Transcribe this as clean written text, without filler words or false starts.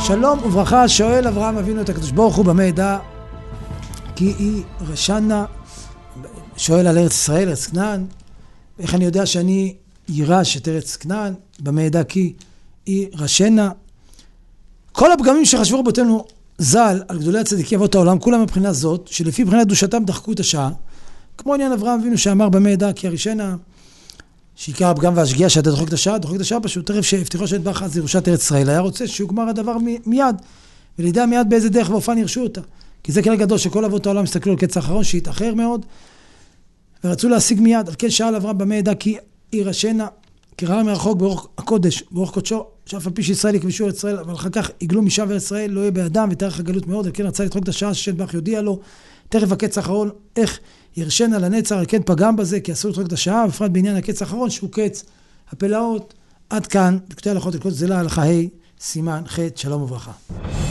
שלום וברכה, שואל אברהם אבינו את הקדוש ברוך הוא במה ידע כי היא רשנה, שואל על ארץ ישראל, ארץ כנען, איך אני יודע שאני יירש את ארץ כנען, במה ידע כי היא רשנה. כל הפגמים שחשבו רבותינו ז"ל על גדולי הצדיקים אבות העולם, כולם מבחינה זאת, שלפי בחינת קדושתם דחקו את השעה, כמו עניין אברהם אבינו שאמר במה ידע כי הרשנה, שעיקר הפגם והשגיאה שאתה דוחק את השעה, דוחק את השעה פשוט, תרף שהבטיחו שאת ברך אז ירושת ארץ ישראל, היה רוצה שיוגמר הדבר מיד, ולידע מיד באיזה דרך ואופן ירשו אותה. כי זה כלל גדול שכל אבות העולם הסתכלו על קץ האחרון שהתאחר מאוד, ורצו להשיג מיד. על כן שאל אברהם במה ידע כי ירשנה, כי ראה מרחוק באורח הקודש, באורח קודשו, שאף על פי שישראל יכבשו ארץ ישראל, אבל אחר כך יגלו משב ארץ ישראל, לא יהיה בידם ותארך הגלות מאוד. על כן רצה לדחוק את השעה ששת ברך יודיע לו, תכף הקץ האחרון, איך ירשנה לנצר. על כן פגם בזה, כי אסור לדחוק את השעה, בפרט בעניין הקץ האחרון, שהוא קץ הפלאות. עד כאן, בקטעי הלכות אלוקות זלה, הלכה ה' סימן ח', שלום וברכה.